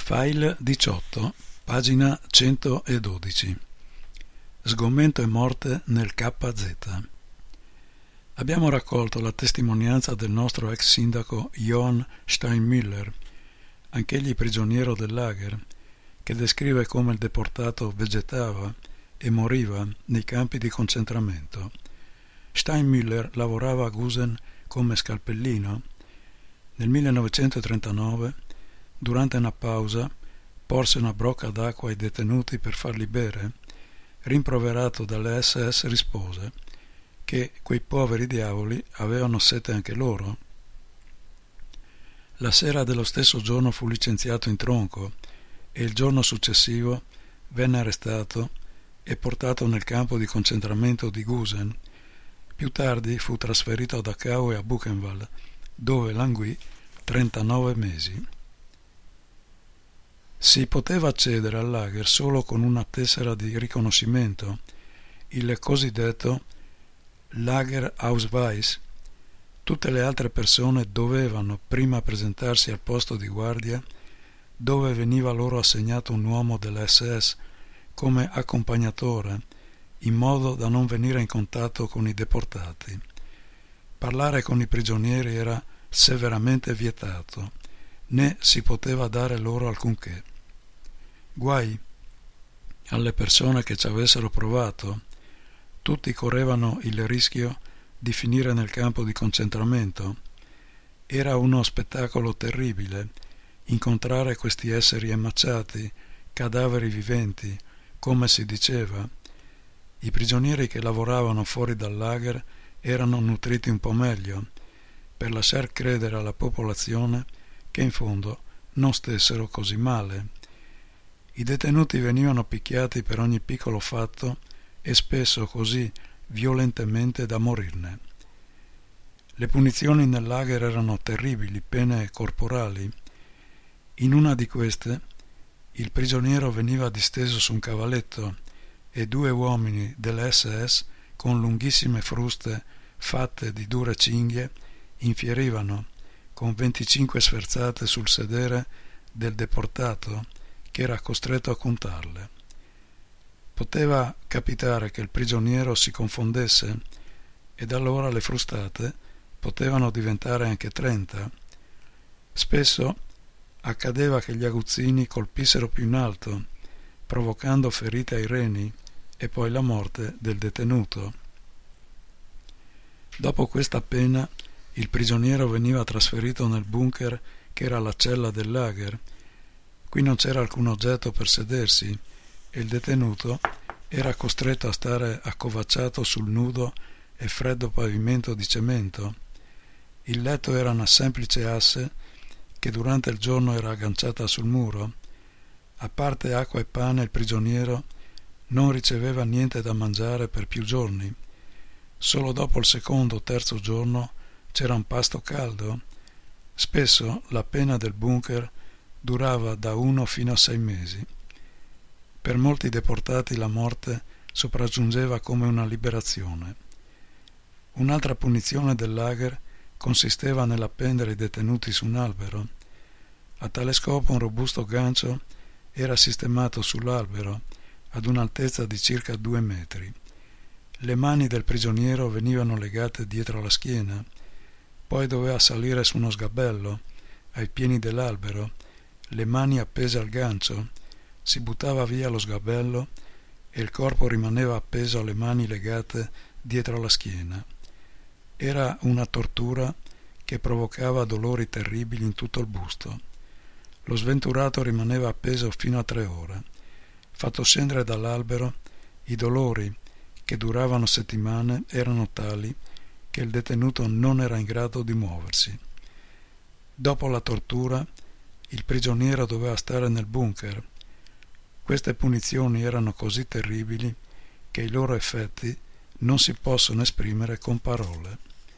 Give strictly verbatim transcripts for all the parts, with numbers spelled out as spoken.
File diciotto, pagina centododici. Sgomento e morte nel K Z. Abbiamo raccolto la testimonianza del nostro ex sindaco Johann Steinmüller, anch'egli prigioniero del lager, che descrive come il deportato vegetava e moriva nei campi di concentramento. Steinmüller lavorava a Gusen come scalpellino. Nel millenovecentotrentanove, durante una pausa, porse una brocca d'acqua ai detenuti per farli bere. Rimproverato dalle S S rispose che quei poveri diavoli avevano sete anche loro. La sera dello stesso giorno fu licenziato in tronco e il giorno successivo venne arrestato e portato nel campo di concentramento di Gusen. Più tardi fu trasferito a Dachau e a Buchenwald, dove languì trentanove mesi. Si poteva accedere al lager solo con una tessera di riconoscimento, il cosiddetto Lagerausweis. Tutte le altre persone dovevano prima presentarsi al posto di guardia, dove veniva loro assegnato un uomo dell'S S come accompagnatore, in modo da non venire in contatto con i deportati. Parlare con i prigionieri era severamente vietato, né si poteva dare loro alcunché. Guai alle persone che ci avessero provato. Tutti correvano il rischio di finire nel campo di concentramento. Era uno spettacolo terribile incontrare questi esseri emmacciati, cadaveri viventi, come si diceva. I prigionieri che lavoravano fuori dal lager erano nutriti un po' meglio, per lasciar credere alla popolazione che in fondo non stessero così male. I detenuti venivano picchiati per ogni piccolo fatto e spesso così violentemente da morirne. Le punizioni nel lager erano terribili, pene corporali. In una di queste il prigioniero veniva disteso su un cavalletto e due uomini dell'S S con lunghissime fruste fatte di dure cinghie infierivano con venticinque sferzate sul sedere del deportato, che era costretto a contarle. Poteva capitare che il prigioniero si confondesse ed allora le frustate potevano diventare anche trenta. Spesso accadeva che gli aguzzini colpissero più in alto, provocando ferite ai reni e poi la morte del detenuto. Dopo questa pena il prigioniero veniva trasferito nel bunker che era la cella del lager. Qui non c'era alcun oggetto per sedersi e il detenuto era costretto a stare accovacciato sul nudo e freddo pavimento di cemento. Il letto era una semplice asse che durante il giorno era agganciata sul muro. A parte acqua e pane, il prigioniero non riceveva niente da mangiare per più giorni. Solo dopo il secondo o terzo giorno c'era un pasto caldo. Spesso la pena del bunker durava da uno fino a sei mesi. Per molti deportati la morte sopraggiungeva come una liberazione. Un'altra punizione del lager consisteva nell'appendere i detenuti su un albero. A tale scopo un robusto gancio era sistemato sull'albero ad un'altezza di circa due metri. Le mani del prigioniero venivano legate dietro la schiena, poi doveva salire su uno sgabello ai piedi dell'albero, le mani appese al gancio, si buttava via lo sgabello e il corpo rimaneva appeso alle mani legate dietro la schiena. Era una tortura che provocava dolori terribili in tutto il busto. Lo sventurato rimaneva appeso fino a tre ore. Fatto scendere dall'albero, i dolori, che duravano settimane, erano tali che il detenuto non era in grado di muoversi. Dopo la tortura, il prigioniero doveva stare nel bunker. Queste punizioni erano così terribili che i loro effetti non si possono esprimere con parole.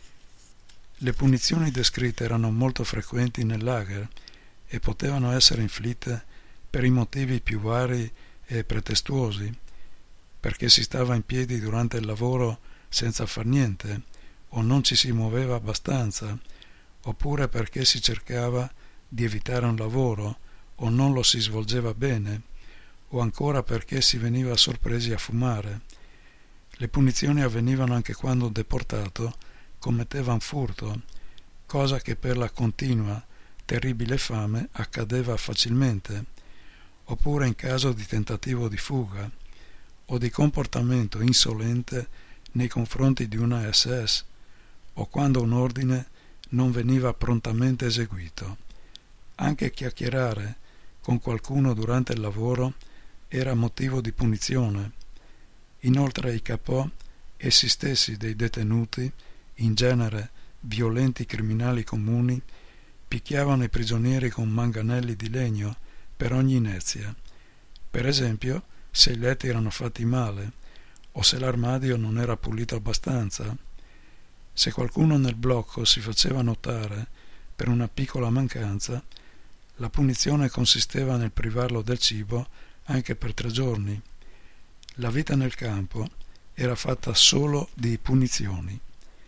Le punizioni descritte erano molto frequenti nel lager e potevano essere inflitte per i motivi più vari e pretestuosi, perché si stava in piedi durante il lavoro senza far niente o non ci si muoveva abbastanza, oppure perché si cercava di evitare un lavoro o non lo si svolgeva bene, o ancora perché si veniva sorpresi a fumare. Le punizioni avvenivano anche quando un deportato commetteva un furto, cosa che per la continua, terribile fame accadeva facilmente, oppure in caso di tentativo di fuga o di comportamento insolente nei confronti di una esse esse, o quando un ordine non veniva prontamente eseguito. Anche chiacchierare con qualcuno durante il lavoro era motivo di punizione. Inoltre i capò, essi stessi dei detenuti, in genere violenti criminali comuni, picchiavano i prigionieri con manganelli di legno per ogni inezia. Per esempio, se i letti erano fatti male o se l'armadio non era pulito abbastanza. Se qualcuno nel blocco si faceva notare per una piccola mancanza, la punizione consisteva nel privarlo del cibo anche per tre giorni. La vita nel campo era fatta solo di punizioni.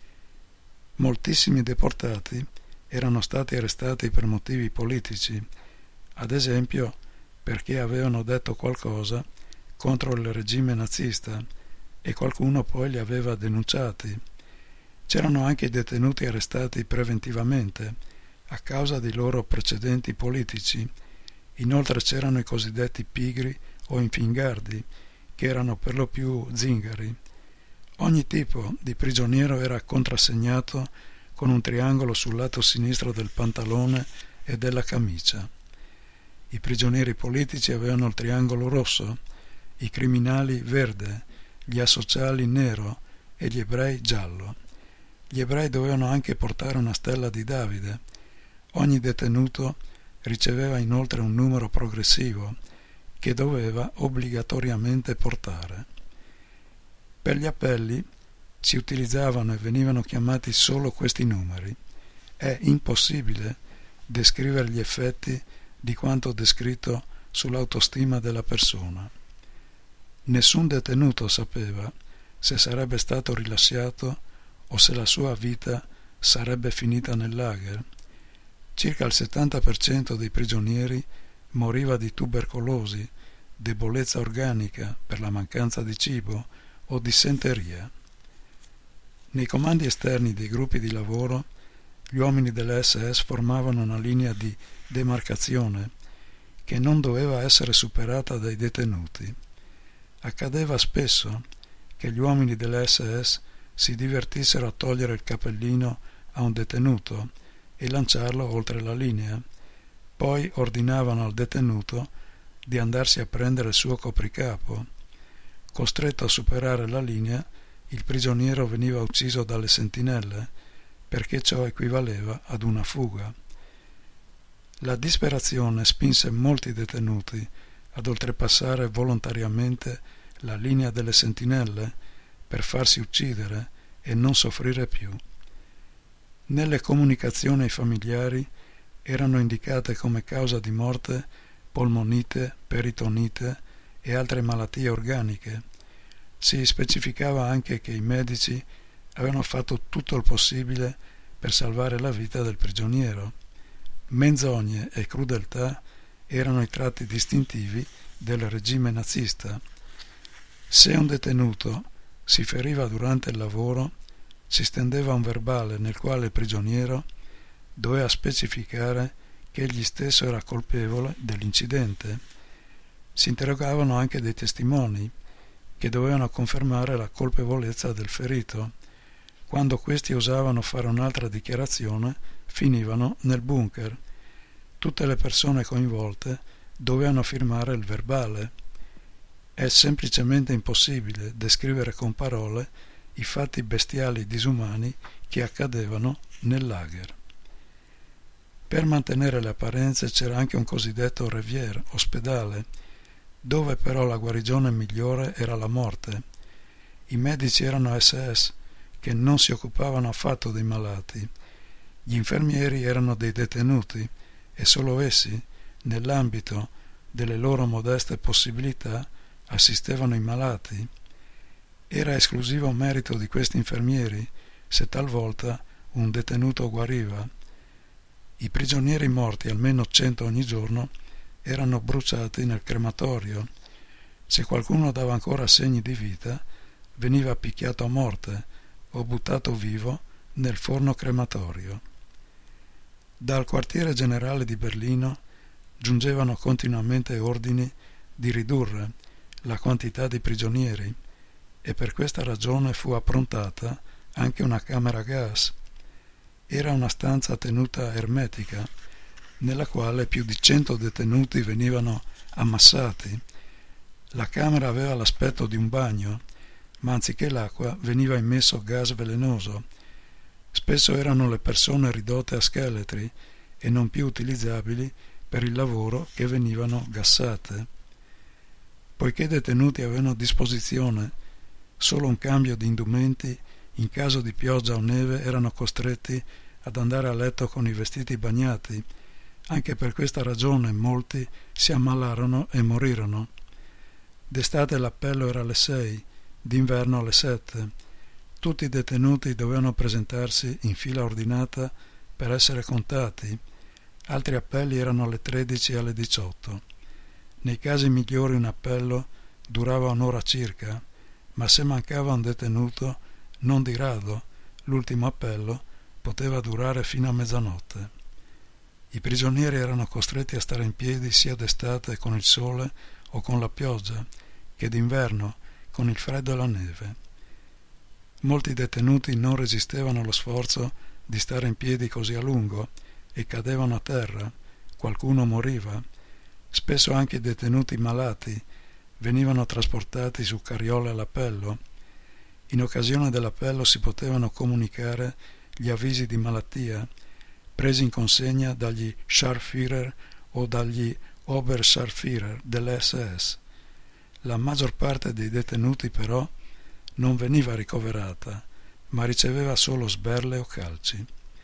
Moltissimi deportati erano stati arrestati per motivi politici, ad esempio perché avevano detto qualcosa contro il regime nazista e qualcuno poi li aveva denunciati. C'erano anche detenuti arrestati preventivamente a causa dei loro precedenti politici. Inoltre c'erano i cosiddetti pigri o infingardi, che erano per lo più zingari. Ogni tipo di prigioniero era contrassegnato con un triangolo sul lato sinistro del pantalone e della camicia. I prigionieri politici avevano il triangolo rosso, i criminali verde, gli asociali nero e gli ebrei giallo. Gli ebrei dovevano anche portare una stella di Davide. Ogni detenuto riceveva inoltre un numero progressivo che doveva obbligatoriamente portare. Per gli appelli si utilizzavano e venivano chiamati solo questi numeri. È impossibile descrivere gli effetti di quanto descritto sull'autostima della persona. Nessun detenuto sapeva se sarebbe stato rilasciato o se la sua vita sarebbe finita nel lager. Circa il settanta per cento dei prigionieri moriva di tubercolosi, debolezza organica per la mancanza di cibo o dissenteria. Nei comandi esterni dei gruppi di lavoro, gli uomini dell'esse esse formavano una linea di demarcazione che non doveva essere superata dai detenuti. Accadeva spesso che gli uomini dell'esse esse si divertissero a togliere il cappellino a un detenuto e lanciarlo oltre la linea. Poi ordinavano al detenuto di andarsi a prendere il suo copricapo. Costretto a superare la linea, il prigioniero veniva ucciso dalle sentinelle, perché ciò equivaleva ad una fuga. La disperazione spinse molti detenuti ad oltrepassare volontariamente la linea delle sentinelle per farsi uccidere e non soffrire più. Nelle comunicazioni ai familiari erano indicate come causa di morte polmonite, peritonite e altre malattie organiche. Si specificava anche che i medici avevano fatto tutto il possibile per salvare la vita del prigioniero. Menzogne e crudeltà erano i tratti distintivi del regime nazista. Se un detenuto si feriva durante il lavoro, si stendeva un verbale nel quale il prigioniero doveva specificare che egli stesso era colpevole dell'incidente. Si interrogavano anche dei testimoni che dovevano confermare la colpevolezza del ferito. Quando questi osavano fare un'altra dichiarazione, finivano nel bunker. Tutte le persone coinvolte dovevano firmare il verbale. È semplicemente impossibile descrivere con parole i fatti bestiali disumani che accadevano nel lager. Per mantenere le apparenze c'era anche un cosiddetto revier, ospedale, dove però la guarigione migliore era la morte. I medici erano esse esse che non si occupavano affatto dei malati. Gli infermieri erano dei detenuti e solo essi, nell'ambito delle loro modeste possibilità, assistevano i malati. Era esclusivo merito di questi infermieri se talvolta un detenuto guariva. I prigionieri morti, almeno cento ogni giorno, erano bruciati nel crematorio. Se qualcuno dava ancora segni di vita, veniva picchiato a morte o buttato vivo nel forno crematorio. Dal quartiere generale di Berlino giungevano continuamente ordini di ridurre la quantità di prigionieri e per questa ragione fu approntata anche una camera a gas. Era una stanza tenuta ermetica nella quale più di cento detenuti venivano ammassati. La camera aveva l'aspetto di un bagno, ma anziché l'acqua veniva immesso gas velenoso. Spesso erano le persone ridotte a scheletri e non più utilizzabili per il lavoro che venivano gassate. Poiché i detenuti avevano a disposizione solo un cambio di indumenti, in caso di pioggia o neve erano costretti ad andare a letto con i vestiti bagnati. Anche per questa ragione molti si ammalarono e morirono. D'estate l'appello era alle sei, d'inverno alle sette. Tutti i detenuti dovevano presentarsi in fila ordinata per essere contati. Altri appelli erano alle tredici e alle diciotto. Nei casi migliori un appello durava un'ora circa, ma se mancava un detenuto, non di rado, l'ultimo appello poteva durare fino a mezzanotte. I prigionieri erano costretti a stare in piedi sia d'estate con il sole o con la pioggia, che d'inverno con il freddo e la neve. Molti detenuti non resistevano allo sforzo di stare in piedi così a lungo e cadevano a terra, qualcuno moriva. Spesso anche i detenuti malati venivano trasportati su carriole all'appello. In occasione dell'appello si potevano comunicare gli avvisi di malattia, presi in consegna dagli Scharführer o dagli Oberscharführer dell'esse esse. La maggior parte dei detenuti però non veniva ricoverata, ma riceveva solo sberle o calci.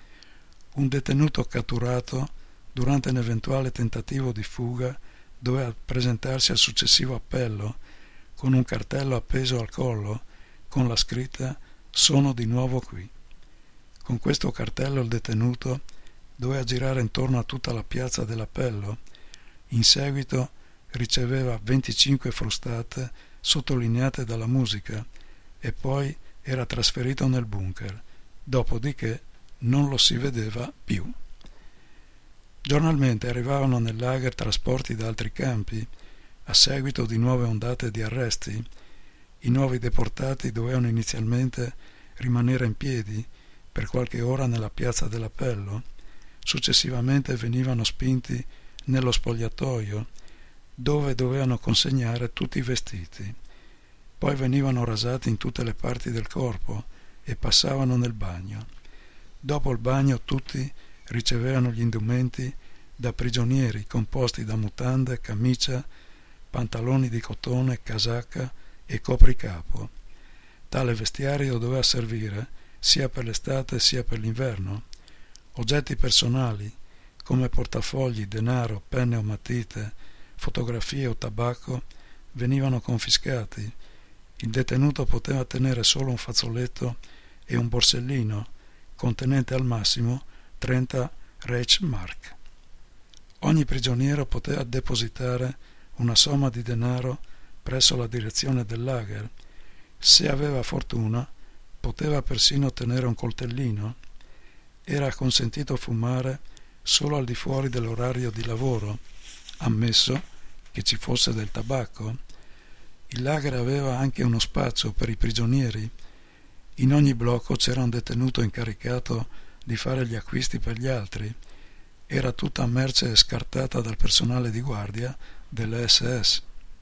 Un detenuto catturato durante un eventuale tentativo di fuga doveva presentarsi al successivo appello con un cartello appeso al collo con la scritta «Sono di nuovo qui». Con questo cartello il detenuto doveva girare intorno a tutta la piazza dell'appello. In seguito riceveva venticinque frustate sottolineate dalla musica e poi era trasferito nel bunker, dopodiché non lo si vedeva più. Giornalmente arrivavano nel lager trasporti da altri campi, a seguito di nuove ondate di arresti. I nuovi deportati dovevano inizialmente rimanere in piedi per qualche ora nella piazza dell'appello, successivamente venivano spinti nello spogliatoio, dove dovevano consegnare tutti i vestiti. Poi venivano rasati in tutte le parti del corpo e passavano nel bagno. Dopo il bagno tutti ricevevano gli indumenti da prigionieri composti da mutande, camicia, pantaloni di cotone, casacca e copricapo. Tale vestiario doveva servire sia per l'estate sia per l'inverno. Oggetti personali come portafogli, denaro, penne o matite, fotografie o tabacco venivano confiscati. Il detenuto poteva tenere solo un fazzoletto e un borsellino contenente al massimo trenta Reichsmark. Ogni prigioniero poteva depositare una somma di denaro presso la direzione del lager. Se aveva fortuna, poteva persino tenere un coltellino. Era consentito fumare solo al di fuori dell'orario di lavoro, ammesso che ci fosse del tabacco. Il lager aveva anche uno spazio per i prigionieri. In ogni blocco c'era un detenuto incaricato di fare gli acquisti per gli altri. Era tutta merce scartata dal personale di guardia delle esse esse.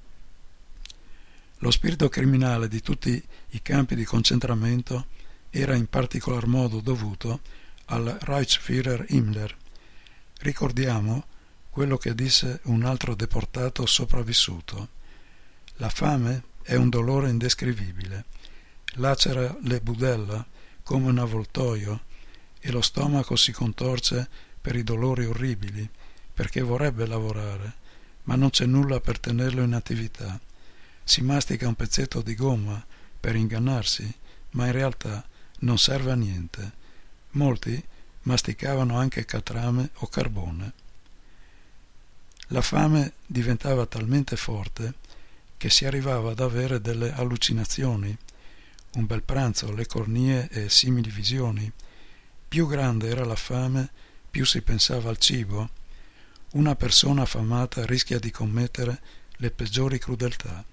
Lo spirito criminale di tutti i campi di concentramento era in particolar modo dovuto al Reichsführer Himmler. Ricordiamo quello che disse un altro deportato sopravvissuto: la fame è un dolore indescrivibile, lacera le budella come un avvoltoio e lo stomaco si contorce per i dolori orribili, perché vorrebbe lavorare, ma non c'è nulla per tenerlo in attività. Si mastica un pezzetto di gomma per ingannarsi, ma in realtà non serve a niente. Molti masticavano anche catrame o carbone. La fame diventava talmente forte che si arrivava ad avere delle allucinazioni, un bel pranzo, le cornie e simili visioni. Più grande era la fame, più si pensava al cibo. Una persona affamata rischia di commettere le peggiori crudeltà.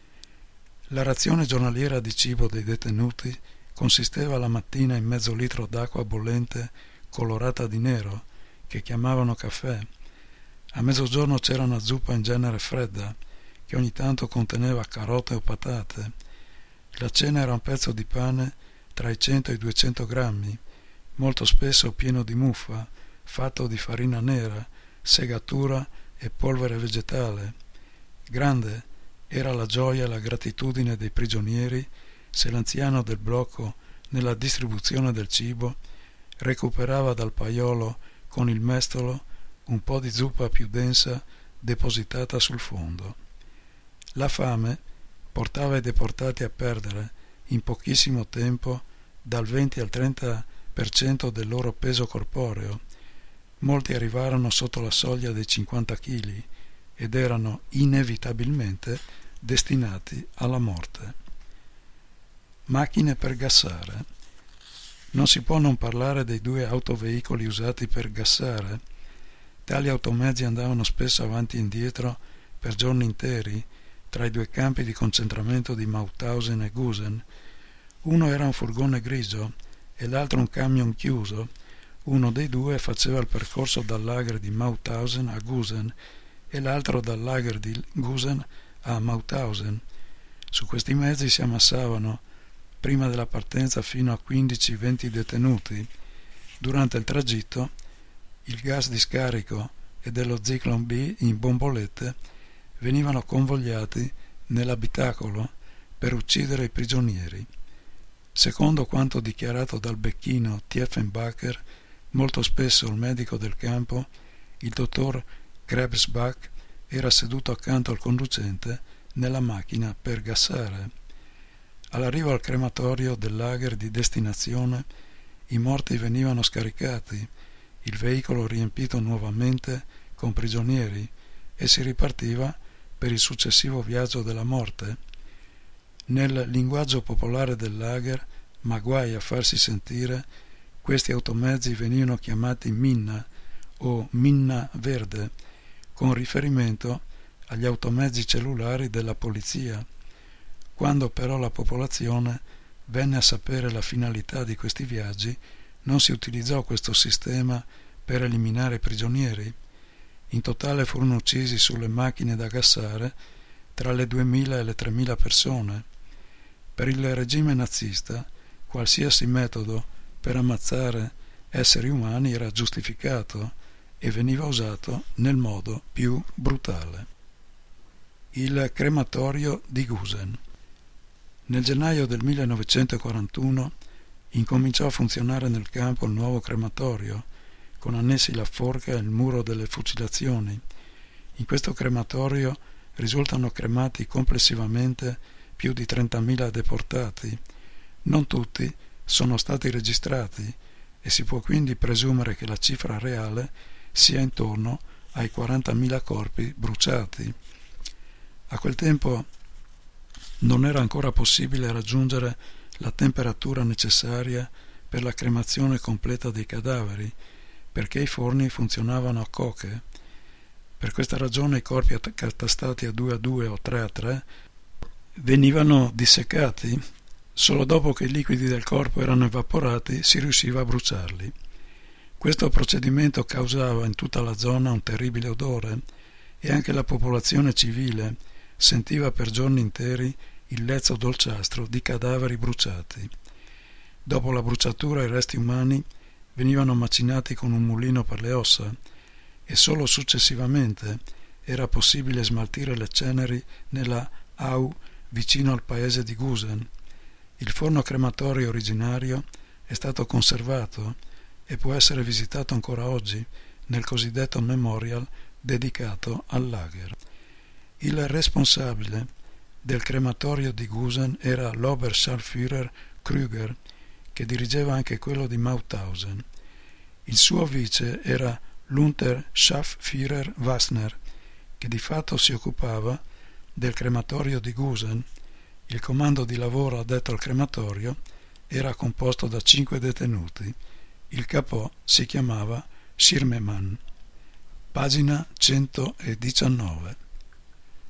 La razione giornaliera di cibo dei detenuti consisteva la mattina in mezzo litro d'acqua bollente colorata di nero, che chiamavano caffè. A mezzogiorno c'era una zuppa in genere fredda, che ogni tanto conteneva carote o patate. La cena era un pezzo di pane tra i cento e i duecento grammi, molto spesso pieno di muffa, fatto di farina nera, segatura e polvere vegetale. Grande era la gioia e la gratitudine dei prigionieri se l'anziano del blocco, nella distribuzione del cibo, recuperava dal paiolo con il mestolo un po' di zuppa più densa depositata sul fondo. La fame portava i deportati a perdere in pochissimo tempo dal venti al trenta per cento del loro peso corporeo. Molti arrivarono sotto la soglia dei cinquanta chili ed erano inevitabilmente destinati alla morte. Macchine per gassare. Non si può non parlare dei due autoveicoli usati per gassare. Tali automezzi andavano spesso avanti e indietro per giorni interi tra i due campi di concentramento di Mauthausen e Gusen. Uno era un furgone grigio e l'altro un camion chiuso. Uno dei due faceva il percorso dal lager di Mauthausen a Gusen e l'altro dal lager di Gusen a Mauthausen. Su questi mezzi si ammassavano prima della partenza fino a quindici venti detenuti. Durante il tragitto il gas di scarico e dello Zyklon B in bombolette venivano convogliati nell'abitacolo per uccidere i prigionieri. Secondo quanto dichiarato dal becchino Tiefenbacher, molto spesso il medico del campo, il dottor Krebsbach, era seduto accanto al conducente nella macchina per gassare. All'arrivo al crematorio del lager di destinazione, i morti venivano scaricati, il veicolo riempito nuovamente con prigionieri e si ripartiva per il successivo viaggio della morte. Nel linguaggio popolare del lager, ma guai a farsi sentire, questi automezzi venivano chiamati minna o minna verde, con riferimento agli automezzi cellulari della polizia. Quando però la popolazione venne a sapere la finalità di questi viaggi, non si utilizzò questo sistema per eliminare i prigionieri. In totale furono uccisi sulle macchine da gassare tra le duemila e le tremila persone. Per il regime nazista, qualsiasi metodo per ammazzare esseri umani era giustificato e veniva usato nel modo più brutale. Il crematorio di Gusen. Nel gennaio del millenovecentoquarantuno incominciò a funzionare nel campo il nuovo crematorio, con annessi la forca e il muro delle fucilazioni. In questo crematorio risultano cremati complessivamente più di trentamila deportati. Non tutti sono stati registrati e si può quindi presumere che la cifra reale sia intorno ai quarantamila corpi bruciati. A quel tempo non era ancora possibile raggiungere la temperatura necessaria per la cremazione completa dei cadaveri, perché i forni funzionavano a coche. Per questa ragione i corpi accatastati a due a due o tre a tre venivano disseccati. Solo dopo che i liquidi del corpo erano evaporati si riusciva a bruciarli. Questo procedimento causava in tutta la zona un terribile odore e anche la popolazione civile sentiva per giorni interi il lezzo dolciastro di cadaveri bruciati. Dopo la bruciatura i resti umani venivano macinati con un mulino per le ossa e solo successivamente era possibile smaltire le ceneri nella Au vicino al paese di Gusen. Il forno crematorio originario è stato conservato e può essere visitato ancora oggi nel cosiddetto memorial dedicato al lager. Il responsabile del crematorio di Gusen era l'Oberscharführer Krüger, che dirigeva anche quello di Mauthausen. Il suo vice era l'Unterscharführer Wassner, che di fatto si occupava del crematorio di Gusen. Il comando di lavoro addetto al crematorio era composto da cinque detenuti. Il capò si chiamava Schirmemann. Pagina centodiciannove.